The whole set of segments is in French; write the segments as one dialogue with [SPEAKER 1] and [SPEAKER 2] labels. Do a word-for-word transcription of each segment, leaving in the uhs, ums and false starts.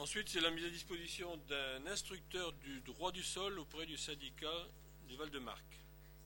[SPEAKER 1] Ensuite, c'est la mise à disposition d'un instructeur du droit du sol auprès du syndicat du Val-de-Marque.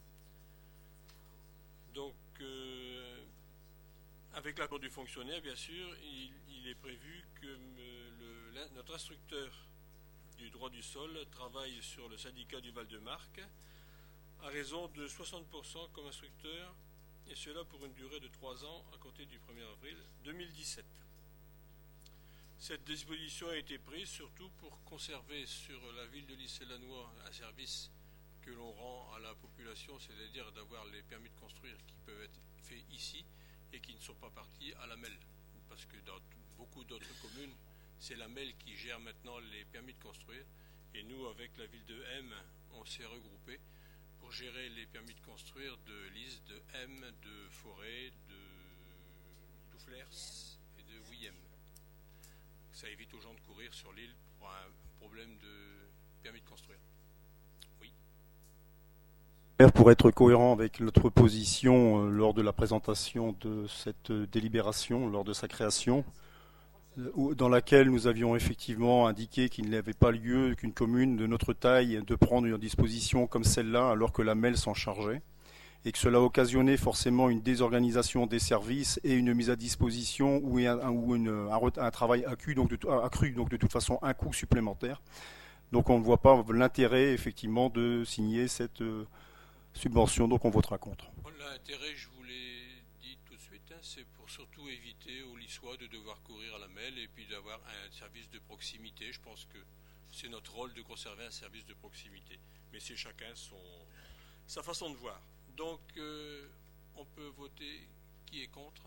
[SPEAKER 1] Donc, euh, avec l'accord du fonctionnaire, bien sûr, il, il est prévu que euh, le, notre instructeur du droit du sol travaille sur le syndicat du Val-de-Marque à raison de soixante pour cent comme instructeur, et cela pour une durée de trois ans à compter du premier avril deux mille dix-sept. Cette disposition a été prise surtout pour conserver sur la ville de Lys-et-Lannoy un service que l'on rend à la population, c'est-à-dire d'avoir les permis de construire qui peuvent être faits ici et qui ne sont pas partis à la M E L. Parce que dans beaucoup d'autres communes, c'est la M E L qui gère maintenant les permis de construire. Et nous, avec la ville de M, on s'est regroupés pour gérer les permis de construire de Lys, de M, de Forêt, de Touflers et de Wiyem. Ça évite aux gens de courir sur l'île pour un problème de permis de construire. Oui.
[SPEAKER 2] Pour être cohérent avec notre position euh, lors de la présentation de cette euh, délibération, lors de sa création, euh, dans laquelle nous avions effectivement indiqué qu'il n'avait pas lieu qu'une commune de notre taille de prendre une disposition comme celle-là alors que la M E L s'en chargeait, et que cela occasionnait forcément une désorganisation des services et une mise à disposition ou un, ou une, un, un travail accru donc, de, accru, donc de toute façon un coût supplémentaire. Donc on ne voit pas l'intérêt effectivement de signer cette euh, subvention, donc on votera contre.
[SPEAKER 1] L'intérêt, je vous l'ai dit tout de suite, hein, c'est pour surtout éviter aux Lyssois de devoir courir à la M E L et puis d'avoir un service de proximité. Je pense que c'est notre rôle de conserver un service de proximité. Mais c'est chacun son, sa façon de voir. Donc, euh, on peut voter qui est contre,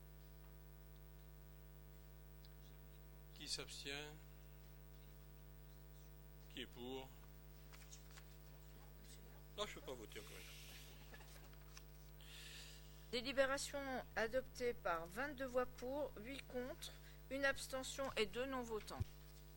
[SPEAKER 1] qui s'abstient, qui est pour. Non, je ne peux pas voter encore une fois.
[SPEAKER 3] Délibération adoptée par vingt-deux voix pour, huit contre, une abstention et deux non-votants.